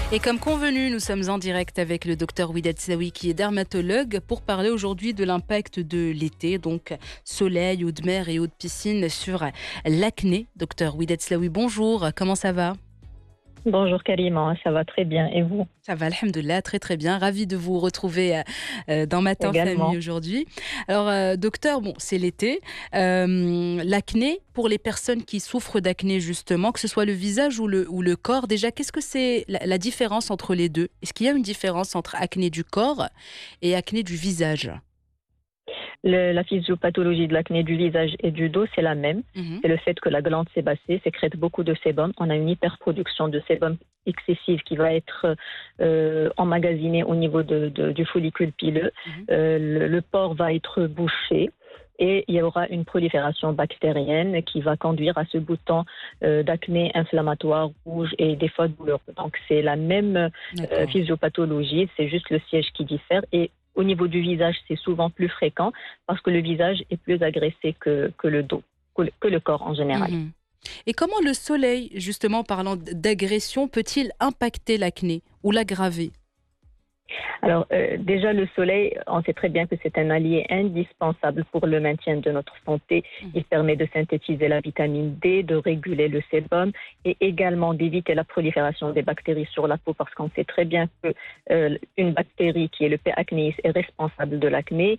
Et comme convenu, nous sommes en direct avec le docteur Widad Saoui qui est dermatologue pour parler aujourd'hui de l'impact de l'été, donc soleil, eau de mer et eau de piscine sur l'acné. Docteur Widad Saoui, bonjour, comment ça va? Bonjour Karima, ça va très bien. Et vous? Ça va, alhamdoulilah, très très bien. Ravie de vous retrouver dans Matin Famille Également. aujourd'hui. Alors, docteur, bon, c'est l'été. L'acné, pour les personnes qui souffrent d'acné justement, que ce soit le visage ou le corps, déjà, qu'est-ce que c'est la différence entre les deux? Est-ce qu'il y a une différence entre acné du corps et acné du visage? La physiopathologie de l'acné du visage et du dos, c'est la même. Mhm. C'est le fait que la glande sébacée sécrète beaucoup de sébum. On a une hyperproduction de sébum excessive qui va être emmagasinée au niveau du follicule pileux. Mhm. Le pore va être bouché. Et il y aura une prolifération bactérienne qui va conduire à ce bouton d'acné inflammatoire rouge et des fois douloureux. Donc c'est la même D'accord. physiopathologie, c'est juste le siège qui diffère. Et au niveau du visage, c'est souvent plus fréquent parce que le visage est plus agressé que le dos, que le corps en général. Mhm. Et comment le soleil, justement parlant d'agression, peut-il impacter l'acné ou l'aggraver? Alors déjà, le soleil, on sait très bien que c'est un allié indispensable pour le maintien de notre santé. Mhm. Il permet de synthétiser la vitamine D, de réguler le sébum et également d'éviter la prolifération des bactéries sur la peau parce qu'on sait très bien que une bactérie qui est le P. acnéis est responsable de l'acné.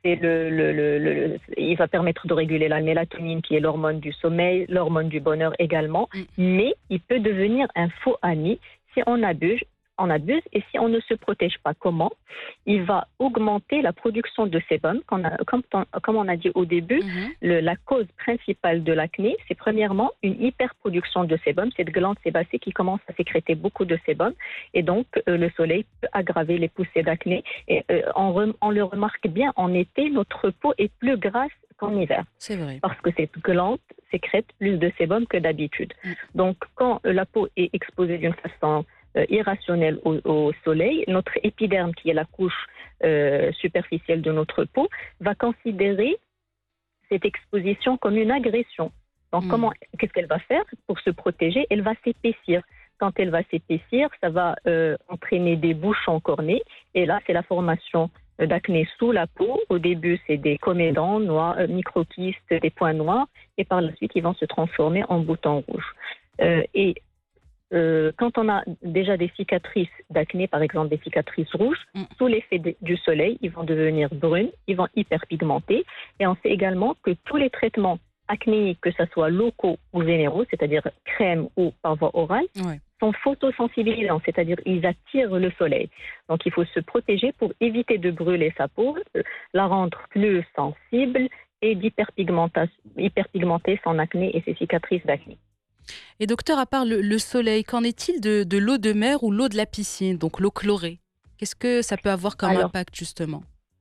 Il va permettre de réguler la mélatonine qui est l'hormone du sommeil, l'hormone du bonheur également, mais il peut devenir un faux ami si on abuse et si on ne se protège pas. Comment? Il va augmenter la production de sébum. Comme on a dit au début, Mhm. la cause principale de l'acné, c'est premièrement une hyperproduction de sébum, cette glande sébacée qui commence à sécréter beaucoup de sébum et donc le soleil peut aggraver les poussées d'acné. Et on le remarque bien, en été, notre peau est plus grasse qu'en hiver C'est vrai. parce que cette glande sécrète plus de sébum que d'habitude. Mm. Donc, quand la peau est exposée d'une façon irrationnelle au soleil, notre épiderme, qui est la couche superficielle de notre peau, va considérer cette exposition comme une agression. Donc, Mm. qu'est-ce qu'elle va faire pour se protéger? Elle va s'épaissir. Quand elle va s'épaissir, ça va entraîner des bouchons cornés. Et là, c'est la formation d'acné sous la peau. Au début, c'est des comédons noirs, microkystes, des points noirs. Et par la suite, ils vont se transformer en boutons rouges. Et quand on a déjà des cicatrices d'acné, par exemple des cicatrices rouges, Mm. sous l'effet du soleil, ils vont devenir brunes, ils vont hyperpigmenter. Et on sait également que tous les traitements acnéiques, que ce soit locaux ou généraux, c'est-à-dire crème ou par voie orale, Ouais. sont photosensibilisants, c'est-à-dire ils attirent le soleil. Donc il faut se protéger pour éviter de brûler sa peau, la rendre plus sensible et hyperpigmenter son acné et ses cicatrices d'acné. Et docteur, à part le soleil, qu'en est-il de l'eau de mer ou l'eau de la piscine, donc l'eau chlorée? Qu'est-ce que ça peut avoir comme Alors, impact justement?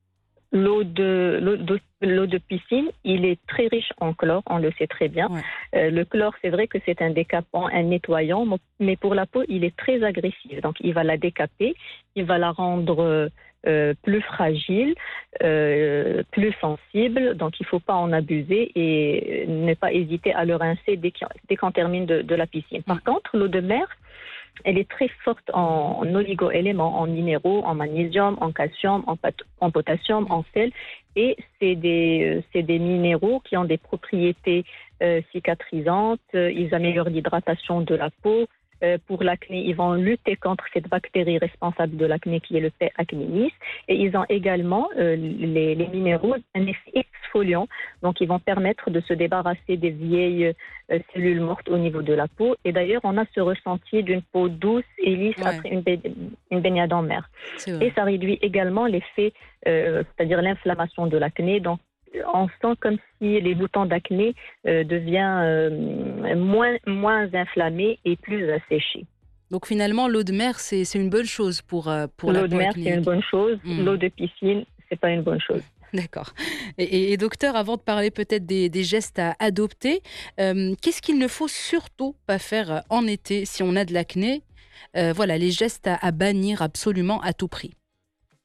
l'eau de piscine, il est très riche en chlore, on le sait très bien. Ouais. Le chlore, c'est vrai que c'est un décapant, un nettoyant, mais pour la peau, il est très agressif. Donc, il va la décaper, il va la rendre plus fragile, plus sensible. Donc, il ne faut pas en abuser et ne pas hésiter à le rincer dès qu'on termine de la piscine. Mm. Par contre, l'eau de mer, elle est très forte en oligo-éléments, en minéraux, en magnésium, en calcium, en potassium, Mm. en sel. Et c'est des minéraux qui ont des propriétés cicatrisantes. Ils améliorent l'hydratation de la peau. Pour l'acné, ils vont lutter contre cette bactérie responsable de l'acné qui est le P. acnéis. Et ils ont également, les minéraux, un effet exfoliant. Donc, ils vont permettre de se débarrasser des vieilles cellules mortes au niveau de la peau. Et d'ailleurs, on a ce ressenti d'une peau douce et lisse Ouais, après une baignade en mer. c'est Et vrai. ça réduit également l'effet, c'est-à-dire l'inflammation de l'acné. Donc, on sent comme si les boutons d'acné deviennent moins inflammés et plus asséchés. Donc finalement, l'eau de mer, c'est une bonne chose pour la L'eau de peau mer, c'est une acnéique. bonne chose. Mm. L'eau de piscine, c'est pas une bonne chose. D'accord. Et docteur, avant de parler peut-être des gestes à adopter, qu'est-ce qu'il ne faut surtout pas faire en été si on a de l'acné? Voilà, les gestes à bannir absolument à tout prix.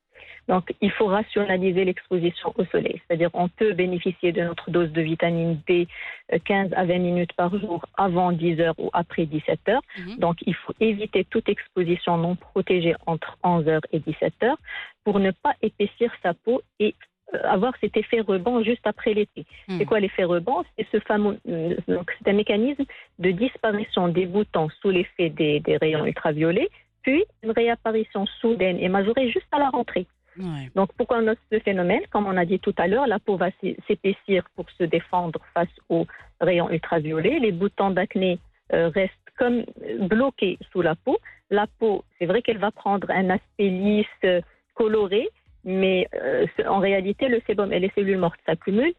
Donc, il faut rationaliser l'exposition au soleil. C'est-à-dire, on peut bénéficier de notre dose de vitamine D 15 à 20 minutes par jour avant 10 heures ou après 17 heures. Mhm. Donc, il faut éviter toute exposition non protégée entre 11 heures et 17 heures pour ne pas épaissir sa peau et avoir cet effet rebond juste après l'été. C'est quoi l'effet rebond? C'est ce fameux, donc c'est un mécanisme de disparition des boutons sous l'effet des rayons ultraviolets, puis une réapparition soudaine et majorée juste à la rentrée. Ouais. Donc, pourquoi on a ce phénomène? Comme on a dit tout à l'heure, la peau va s'épaissir pour se défendre face aux rayons ultraviolets. Les boutons d'acné restent comme bloqués sous la peau. La peau, c'est vrai qu'elle va prendre un aspect lisse, coloré, mais en réalité, le sébum et les cellules mortes s'accumulent.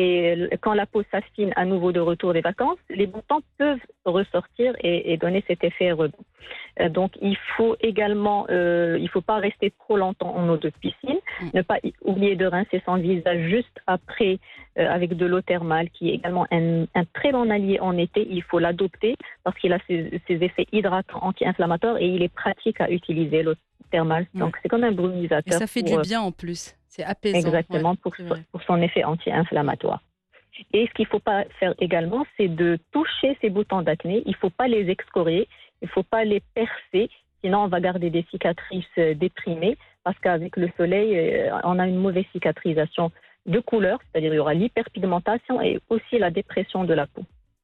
Et quand la peau s'affine à nouveau de retour des vacances, les boutons peuvent ressortir et donner cet effet rebond. Donc, il faut également, il faut pas rester trop longtemps en eau de piscine, ne pas oublier de rincer son visage juste après avec de l'eau thermale, qui est également un très bon allié en été. Il faut l'adopter parce qu'il a ses effets hydratants, anti-inflammatoires et il est pratique à utiliser, l'eau thermale. Donc, c'est comme un brumisateur. Et ça fait du bien en plus. C'est apaisant. Exactement, pour son effet anti-inflammatoire. Et ce qu'il ne faut pas faire également, c'est de toucher ces boutons d'acné. Il ne faut pas les excorier, il ne faut pas les percer, sinon on va garder des cicatrices déprimées, parce qu'avec le soleil, on a une mauvaise cicatrisation de couleur, c'est-à-dire il y aura l'hyperpigmentation et aussi la dépression de la peau.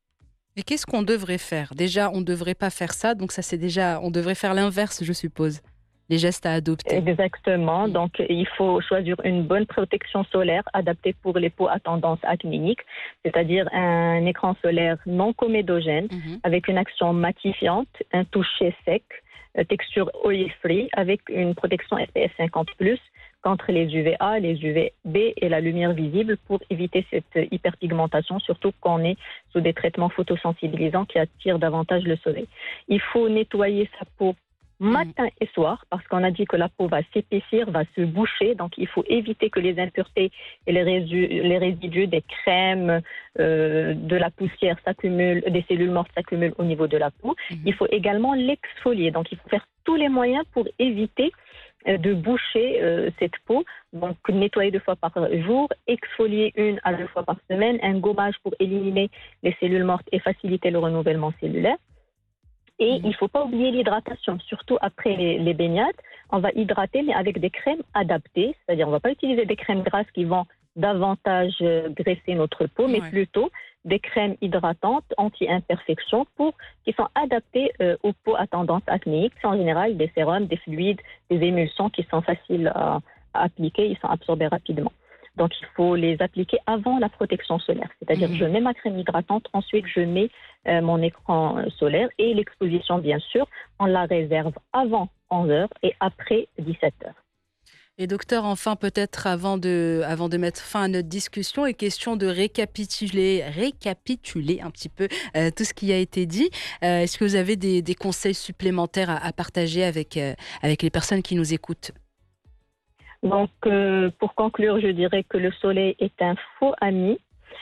Et qu'est-ce qu'on devrait faire? Déjà, on ne devrait pas faire ça, donc ça c'est déjà, on devrait faire l'inverse, je suppose. Les gestes à adopter. Exactement. Donc, il faut choisir une bonne protection solaire adaptée pour les peaux à tendance acnéique, c'est-à-dire un écran solaire non comédogène avec une action matifiante, un toucher sec, texture oil-free avec une protection SPF 50+, contre les UVA, les UVB et la lumière visible pour éviter cette hyperpigmentation, surtout quand on est sous des traitements photosensibilisants qui attirent davantage le soleil. Il faut nettoyer sa peau matin et soir, parce qu'on a dit que la peau va s'épaissir, va se boucher, donc il faut éviter que les impuretés et les résidus des crèmes, de la poussière s'accumulent, des cellules mortes s'accumulent au niveau de la peau. Il faut également l'exfolier, donc il faut faire tous les moyens pour éviter de boucher cette peau, donc nettoyer 2 fois par jour, exfolier 1 à 2 fois par semaine, un gommage pour éliminer les cellules mortes et faciliter le renouvellement cellulaire. Et il ne faut pas oublier l'hydratation, surtout après les baignades. On va hydrater, mais avec des crèmes adaptées. C'est-à-dire, on ne va pas utiliser des crèmes grasses qui vont davantage graisser notre peau, mais plutôt des crèmes hydratantes anti-imperfection qui sont adaptées aux peaux à tendance acnéique. C'est en général des sérums, des fluides, des émulsions qui sont faciles à appliquer, ils sont absorbés rapidement. Donc, il faut les appliquer avant la protection solaire. C'est-à-dire, je mets ma crème hydratante, ensuite je mets mon écran solaire et l'exposition, bien sûr, on la réserve avant 11 heures et après 17 heures. Et docteur, enfin, peut-être avant de mettre fin à notre discussion, et question de récapituler un petit peu tout ce qui a été dit. Est-ce que vous avez des conseils supplémentaires à partager avec les personnes qui nous écoutent? Donc, pour conclure, je dirais que le soleil est un faux ami,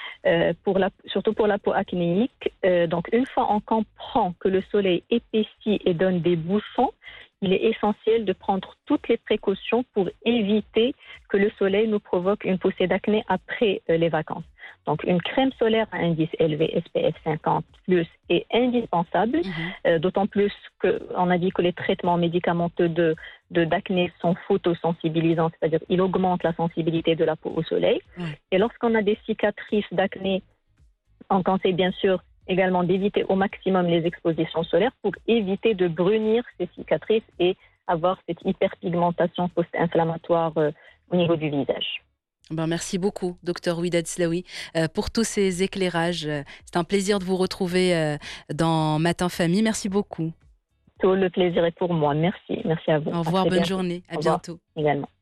surtout pour la peau acnéique. Donc, une fois on comprend que le soleil épaissit et donne des bouchons, il est essentiel de prendre toutes les précautions pour éviter que le soleil nous provoque une poussée d'acné après les vacances. Donc, une crème solaire à indice élevé, SPF 50+, est indispensable, d'autant plus qu'on a dit que les traitements médicamenteux d'acné sont photosensibilisants, c'est-à-dire ils augmentent la sensibilité de la peau au soleil. Et lorsqu'on a des cicatrices d'acné, on conseille bien sûr également d'éviter au maximum les expositions solaires pour éviter de brunir ces cicatrices et avoir cette hyperpigmentation post-inflammatoire au niveau du visage. Ben, merci beaucoup, docteur Ouida Tslaoui, pour tous ces éclairages. C'est un plaisir de vous retrouver dans Matin Famille. Merci beaucoup. Tout le plaisir est pour moi. Merci. Merci à vous. Au revoir, bonne journée. À bientôt. Également.